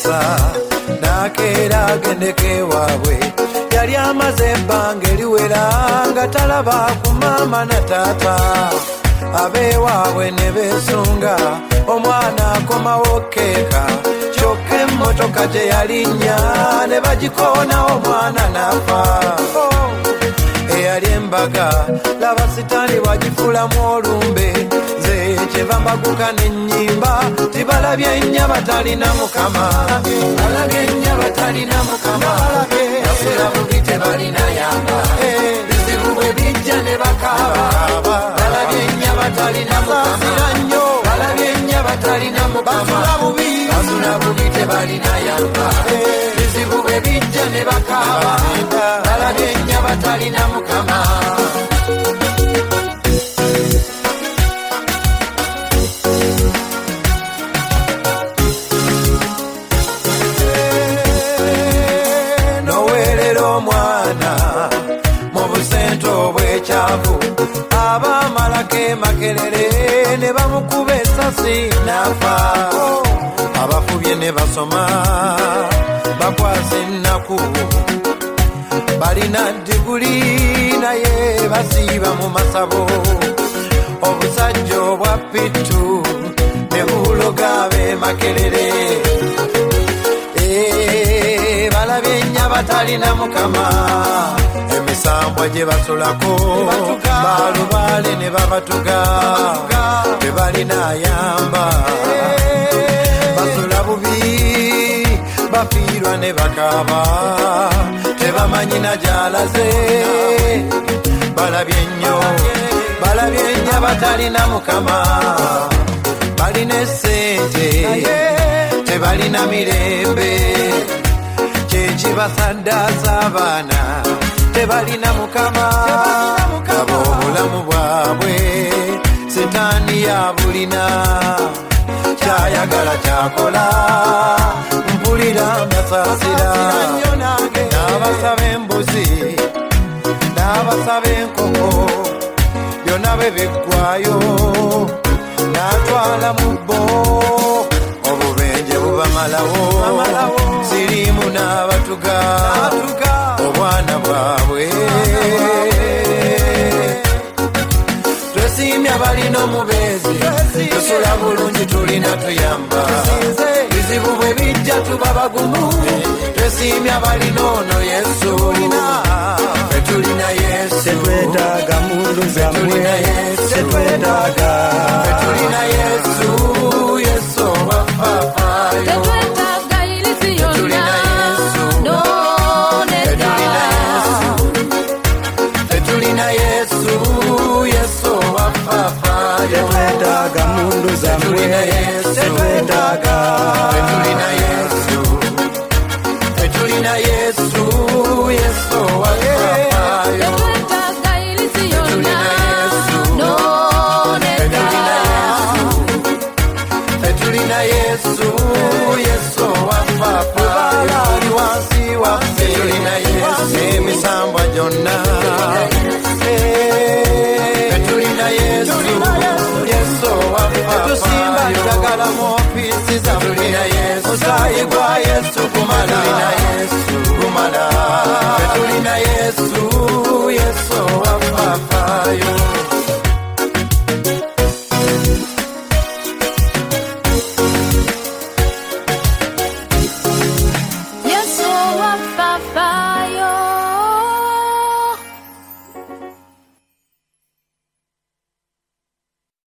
n'amukisa n'akeera agendeke waabwe yali amaze ebbanga eriwera nga talaba ku maama na taata abeewaabwe ne beesunga omwana akomawo keeka kyokka emmotoka gye yalinnya ne bagikoona omwana n'afa eyali embaga laba sitaani bwagifulamu olumbe nze kyeva mbaguka n'ennyimba tibalabye ennya batalina mukama balabye ennya batalina mukama basula bubi tebalina yamba bizibu bwe bijja ne bakaaba balabye ennya batalina mukama balabye ennya batalina mukama basula bubi tebalina yamba bizibu bwe bijja ne bakaaba balabye ennya batalina mukama makerere ne bamukuba essasi n'afa abafubye ne basoma bakwasa ennaku balina diguli naye basiiba mu masabo obusajja obwa pittu ne buloga abe makerere balabye ennya batalina mukama emisambwa gye basulako balubaale ne babatuga tebalina ayamba basula bubi bafiirwa ne bakaaba tebamanyina gy'alaze balabye nnyo batalina mukama balina essente tebalina mirembe kyekibasaddaza abaana tebalina mukama obulamu bwabwe sitaani yabulina kyayagala kyakola mpulira mbasaasira n'abasaba embuzi n'abasaba enkoko byonna bwe biggwayo n'atwala mu bbo obubenje bubamalawo siriimu n'abatuga obwana bwabwe twesimya balina omubeezi tusula bulungi tulina tuyamba bizibu bwe bijja tuba bagumu twesimya balina ono yesu fetulina yesu tetwetaaga mundu zammwe tetwetaaga fetulina yesu yesu wafaafayo tetwetaaga mundu zammwe tetwetaaga fetulina yesu fetulina yesu yesu wafaafayo fetulina yesu yesu wafaafayo ali wansi waffe fetulina yesu emisambwa gyonna fetulina yesu yesu wafaafayo tusimba njagala mu ofiisi zaffe musaayi gwa yesu kumala